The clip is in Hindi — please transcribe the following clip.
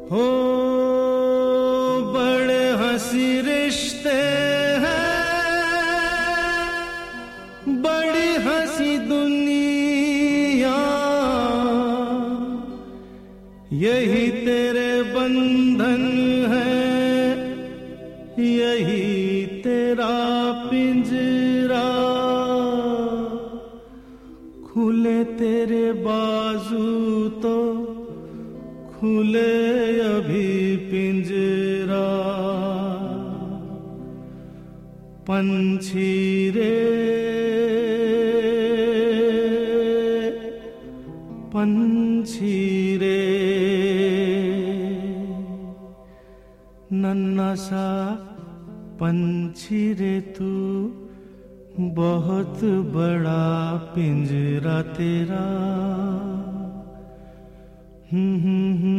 हो बड़े हंसी रिश्ते हैं, बड़ी हंसी दुनिया, यही तेरे बंधन है, यही तेरा पिंजरा। खुले तेरे बाजू तो खुले अभी पिंजरा। पंछी रे पंछी रे, नन्हा सा पंछी रे तू, बहुत बड़ा पिंजरा तेरा।